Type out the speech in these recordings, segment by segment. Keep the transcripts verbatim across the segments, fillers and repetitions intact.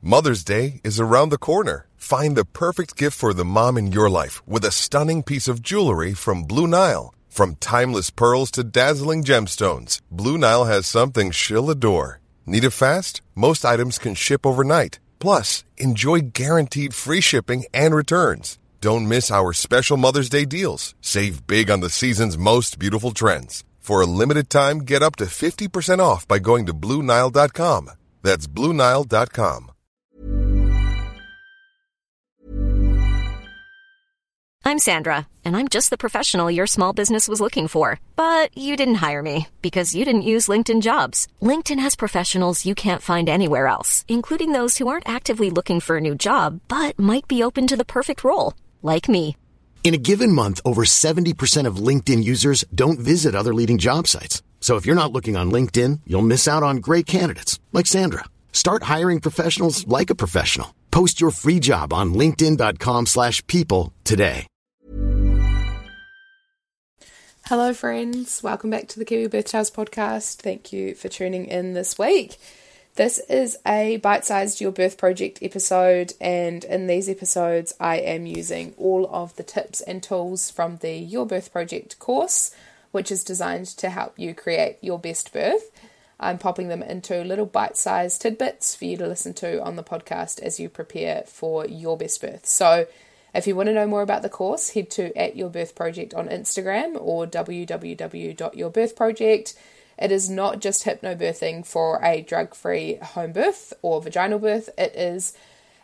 Mother's Day is around the corner. Find the perfect gift for the mom in your life with a stunning piece of jewelry from Blue Nile. From timeless pearls to dazzling gemstones, Blue Nile has something she'll adore. Need it fast? Most items can ship overnight. Plus, enjoy guaranteed free shipping and returns. Don't miss our special Mother's Day deals. Save big on the season's most beautiful trends. For a limited time, get up to fifty percent off by going to Blue Nile dot com. That's Blue Nile dot com. I'm Sandra, and I'm just the professional your small business was looking for. But you didn't hire me because you didn't use LinkedIn Jobs. LinkedIn has professionals you can't find anywhere else, including those who aren't actively looking for a new job, but might be open to the perfect role, like me. In a given month, over seventy percent of LinkedIn users don't visit other leading job sites. So if you're not looking on LinkedIn, you'll miss out on great candidates like Sandra. Start hiring professionals like a professional. Post your free job on linkedin dot com slash people today. Hello friends, welcome back to the Kiwi Birth Tales podcast. Thank you for tuning in this week. This is a bite-sized Your Birth Project episode, and in these episodes I am using all of the tips and tools from the Your Birth Project course, which is designed to help you create your best birth. I'm popping them into little bite-sized tidbits for you to listen to on the podcast as you prepare for your best birth. So if you want to know more about the course, head to at Your Birth Project on Instagram or w w w dot your birth project. It is not just hypnobirthing for a drug-free home birth or vaginal birth. It is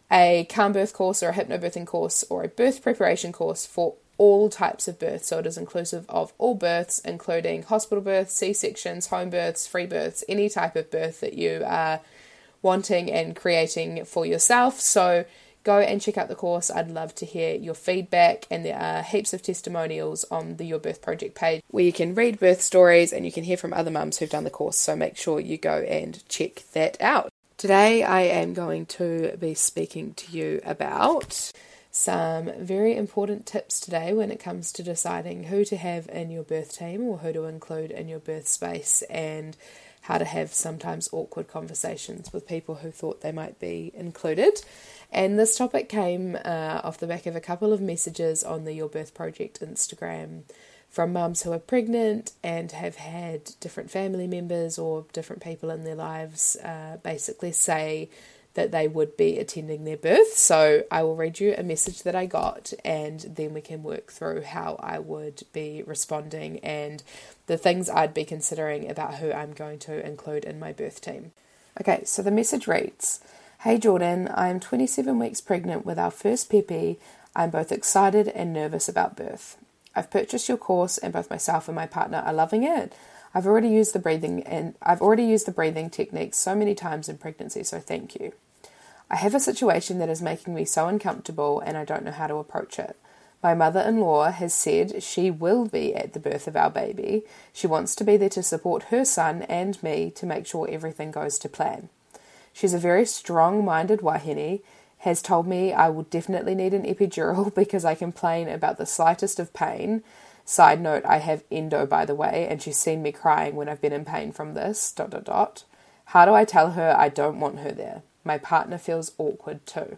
a calm birth course or a hypnobirthing course or a birth preparation course for all types of births. So it is inclusive of all births, including hospital births, C-sections, home births, free births, any type of birth that you are wanting and creating for yourself. So go and check out the course. I'd love to hear your feedback, and there are heaps of testimonials on the Your Birth Project page where you can read birth stories and you can hear from other mums who've done the course, so make sure you go and check that out. Today I am going to be speaking to you about some very important tips today when it comes to deciding who to have in your birth team or who to include in your birth space, and how to have sometimes awkward conversations with people who thought they might be included. And this topic came uh, off the back of a couple of messages on the Your Birth Project Instagram from mums who are pregnant and have had different family members or different people in their lives uh, basically say that they would be attending their birth. So I will read you a message that I got, and then we can work through how I would be responding and the things I'd be considering about who I'm going to include in my birth team. Okay, so the message reads, "Hey Jordan, I am twenty-seven weeks pregnant with our first Pepe. I'm both excited and nervous about birth. I've purchased your course and both myself and my partner are loving it. I've already used the breathing and I've already used the breathing techniques so many times in pregnancy, so thank you. I have a situation that is making me so uncomfortable and I don't know how to approach it. My mother-in-law has said she will be at the birth of our baby. She wants to be there to support her son and me to make sure everything goes to plan. She's a very strong-minded wahine, has told me I will definitely need an epidural because I complain about the slightest of pain. Side note, I have endo, by the way, and she's seen me crying when I've been in pain from this, dot, dot, dot. How do I tell her I don't want her there? My partner feels awkward too."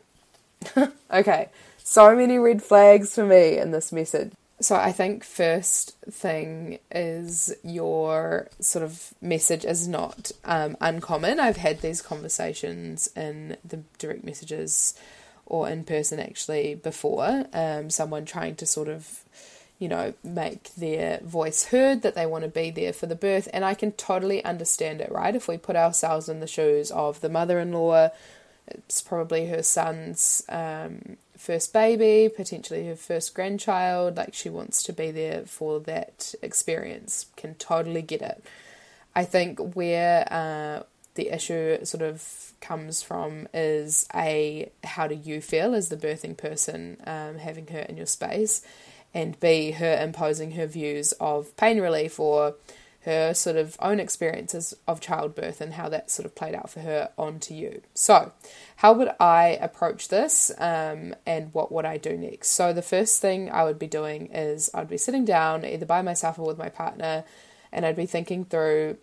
Okay, so many red flags for me in this message. So I think first thing is your sort of message is not um, uncommon. I've had these conversations in the direct messages or in person actually before. Um, someone trying to sort of, you know, make their voice heard, that they want to be there for the birth. And I can totally understand it, right? If we put ourselves in the shoes of the mother-in-law, it's probably her son's um, first baby, potentially her first grandchild, like she wants to be there for that experience. Can totally get it. I think where uh, the issue sort of comes from is A, how do you feel as the birthing person um, having her in your space, and B, her imposing her views of pain relief or her sort of own experiences of childbirth and how that sort of played out for her onto you. So how would I approach this um, and what would I do next? So the first thing I would be doing is I'd be sitting down either by myself or with my partner, and I'd be thinking through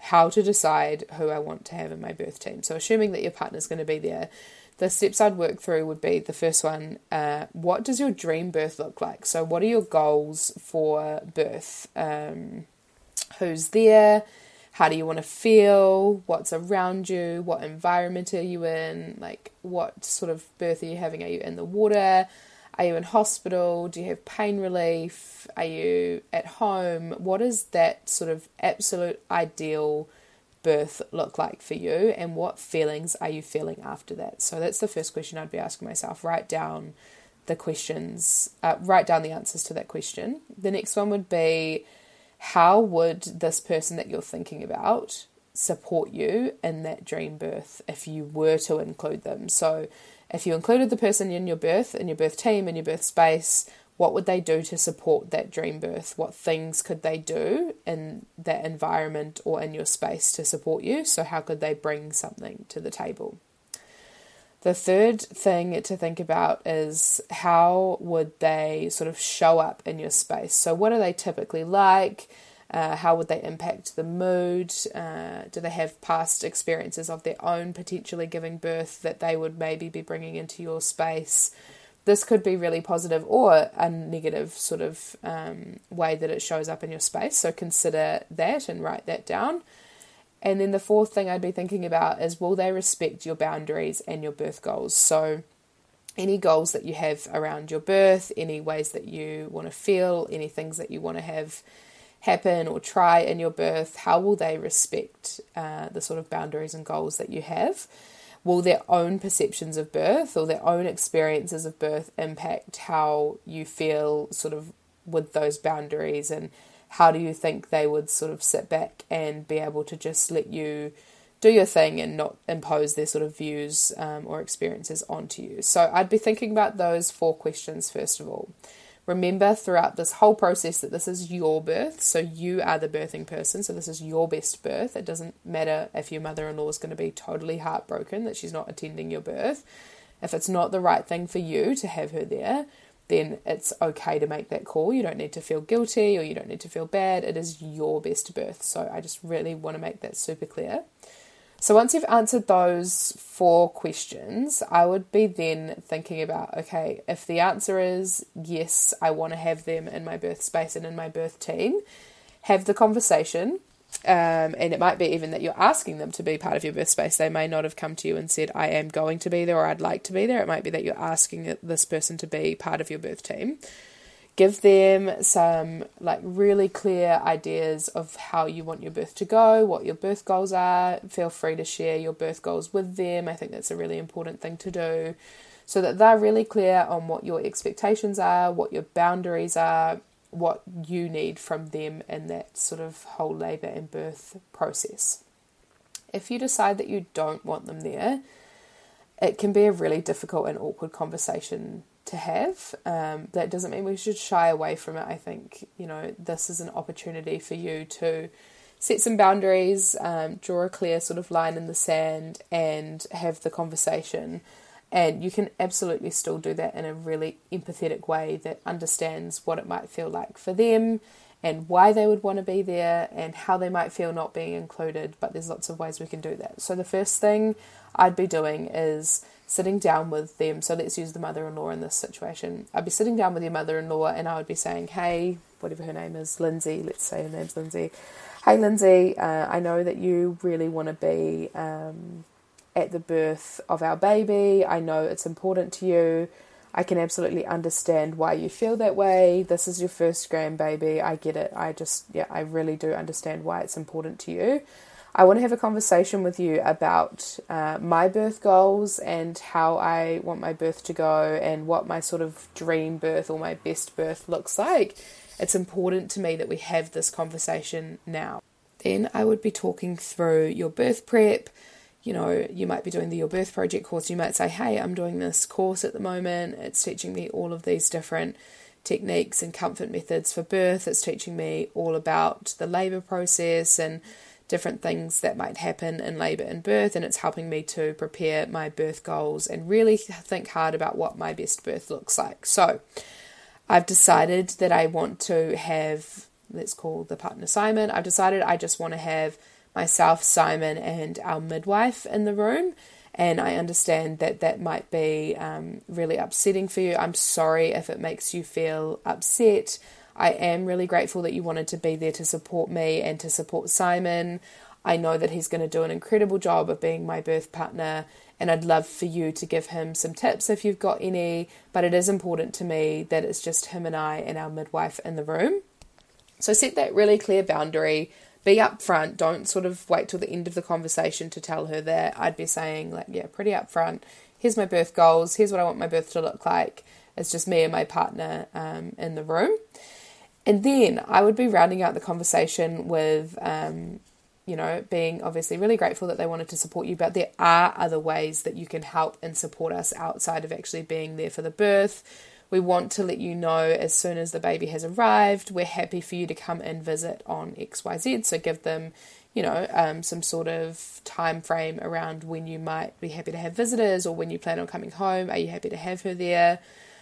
how to decide who I want to have in my birth team. So assuming that your partner's going to be there, the steps I'd work through would be the first one, uh, what does your dream birth look like? So what are your goals for birth? Um, who's there? How do you want to feel? What's around you? What environment are you in? Like, what sort of birth are you having? Are you in the water? Are you in hospital? Do you have pain relief? Are you at home? What is that sort of absolute ideal birth look like for you, and what feelings are you feeling after that? So that's the first question I'd be asking myself. Write down the questions, uh, write down the answers to that question. The next one would be, how would this person that you're thinking about support you in that dream birth if you were to include them? So if you included the person in your birth, in your birth team, in your birth space, what would they do to support that dream birth? What things could they do in that environment or in your space to support you? So how could they bring something to the table? The third thing to think about is, how would they sort of show up in your space? So what are they typically like? Uh, how would they impact the mood? Uh, do they have past experiences of their own potentially giving birth that they would maybe be bringing into your space? This could be really positive or a negative sort of um, way that it shows up in your space. So consider that and write that down. And then the fourth thing I'd be thinking about is, will they respect your boundaries and your birth goals? So any goals that you have around your birth, any ways that you want to feel, any things that you want to have happen or try in your birth, how will they respect uh, the sort of boundaries and goals that you have? Will their own perceptions of birth or their own experiences of birth impact how you feel sort of with those boundaries? And how do you think they would sort of sit back and be able to just let you do your thing and not impose their sort of views um, or experiences onto you? So I'd be thinking about those four questions first of all. Remember throughout this whole process that this is your birth, so you are the birthing person, so this is your best birth. It doesn't matter if your mother-in-law is going to be totally heartbroken that she's not attending your birth. If it's not the right thing for you to have her there, then it's okay to make that call. You don't need to feel guilty or you don't need to feel bad. It is your best birth. So I just really want to make that super clear. So once you've answered those four questions, I would be then thinking about, okay, if the answer is yes, I want to have them in my birth space and in my birth team, have the conversation. Um, and it might be even that you're asking them to be part of your birth space. They may not have come to you and said, I am going to be there or I'd like to be there. It might be that you're asking this person to be part of your birth team. Give them some like really clear ideas of how you want your birth to go, what your birth goals are. Feel free to share your birth goals with them. I think that's a really important thing to do, so that they're really clear on what your expectations are, what your boundaries are, what you need from them in that sort of whole labour and birth process. If you decide that you don't want them there, it can be a really difficult and awkward conversation to have. Um, that doesn't mean we should shy away from it. I think, you know, this is an opportunity for you to set some boundaries, um, draw a clear sort of line in the sand and have the conversation. And you can absolutely still do that in a really empathetic way that understands what it might feel like for them and why they would want to be there and how they might feel not being included. But there's lots of ways we can do that. So the first thing I'd be doing is sitting down with them. So let's use the mother-in-law in this situation. I'd be sitting down with your mother-in-law and I would be saying, hey, whatever her name is, Lindsay, let's say her name's Lindsay. Hey, Lindsay, uh, I know that you really want to be um, at the birth of our baby. I know it's important to you. I can absolutely understand why you feel that way. This is your first grandbaby. I get it. I just, yeah, I really do understand why it's important to you. I want to have a conversation with you about uh, my birth goals and how I want my birth to go and what my sort of dream birth or my best birth looks like. It's important to me that we have this conversation now. Then I would be talking through your birth prep. You know, you might be doing the Your Birth Project course. You might say, hey, I'm doing this course at the moment. It's teaching me all of these different techniques and comfort methods for birth. It's teaching me all about the labour process and different things that might happen in labour and birth, and it's helping me to prepare my birth goals and really think hard about what my best birth looks like. So I've decided that I want to have, let's call the partner Simon, I've decided I just want to have myself, Simon, and our midwife in the room. And I understand that that might be um, really upsetting for you. I'm sorry if it makes you feel upset. I am really grateful that you wanted to be there to support me and to support Simon. I know that he's going to do an incredible job of being my birth partner, and I'd love for you to give him some tips if you've got any, but it is important to me that it's just him and I and our midwife in the room. So set that really clear boundary. Be upfront. Don't sort of wait till the end of the conversation to tell her that. I'd be saying, like, yeah, pretty upfront. Here's my birth goals. Here's what I want my birth to look like. It's just me and my partner um, in the room. And then I would be rounding out the conversation with, um, you know, being obviously really grateful that they wanted to support you, but there are other ways that you can help and support us outside of actually being there for the birth. We want to let you know as soon as the baby has arrived, we're happy for you to come and visit on X Y Z. So give them, you know, um, some sort of time frame around when you might be happy to have visitors or when you plan on coming home. Are you happy to have her there?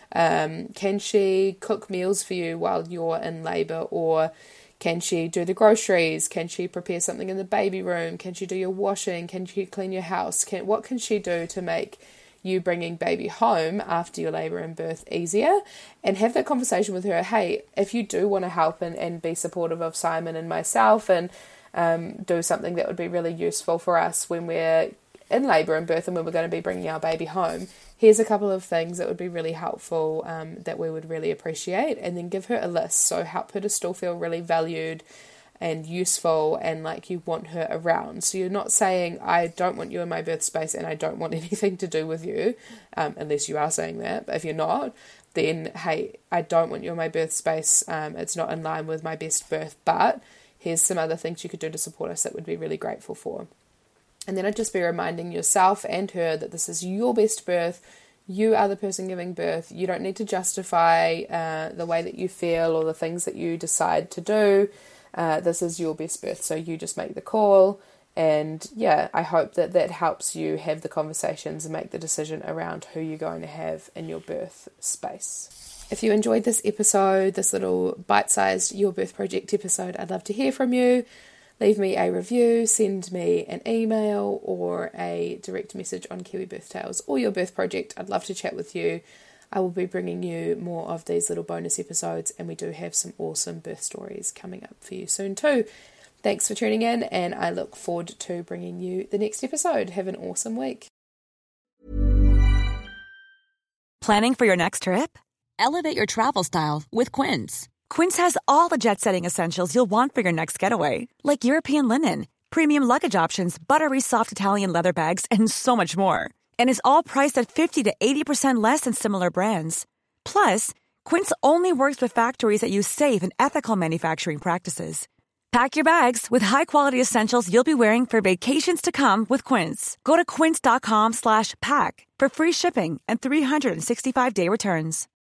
Um, can she cook meals for you while you're in labour, or can she do the groceries? Can she prepare something in the baby room? Can she do your washing? Can she clean your house? Can what can she do to make you bringing baby home after your labour and birth easier? And have that conversation with her. Hey, if you do want to help and, and be supportive of Simon and myself and um, do something that would be really useful for us when we're in labour and birth and when we're going to be bringing our baby home, here's a couple of things that would be really helpful um, that we would really appreciate. And then give her a list. So help her to still feel really valued and useful and like you want her around. So you're not saying, I don't want you in my birth space and I don't want anything to do with you, um, unless you are saying that. But if you're not, then, hey, I don't want you in my birth space. Um, it's not in line with my best birth, but here's some other things you could do to support us that would be really grateful for. And then I'd just be reminding yourself and her that this is your best birth. You are the person giving birth. You don't need to justify uh, the way that you feel or the things that you decide to do. Uh, this is your best birth, so you just make the call. And yeah, I hope that that helps you have the conversations and make the decision around who you're going to have in your birth space. If you enjoyed this episode, this little bite-sized Your Birth Project episode, I'd love to hear from you. Leave me a review, send me an email or a direct message on Kiwi Birth Tales or Your Birth Project. I'd love to chat with you. I will be bringing you more of these little bonus episodes, and we do have some awesome birth stories coming up for you soon too. Thanks for tuning in, and I look forward to bringing you the next episode. Have an awesome week. Planning for your next trip? Elevate your travel style with Quince. Quince has all the jet-setting essentials you'll want for your next getaway, like European linen, premium luggage options, buttery soft Italian leather bags, and so much more. And is all priced at fifty to eighty percent less than similar brands. Plus, Quince only works with factories that use safe and ethical manufacturing practices. Pack your bags with high-quality essentials you'll be wearing for vacations to come with Quince. Go to quince.com slash pack for free shipping and three sixty-five day returns.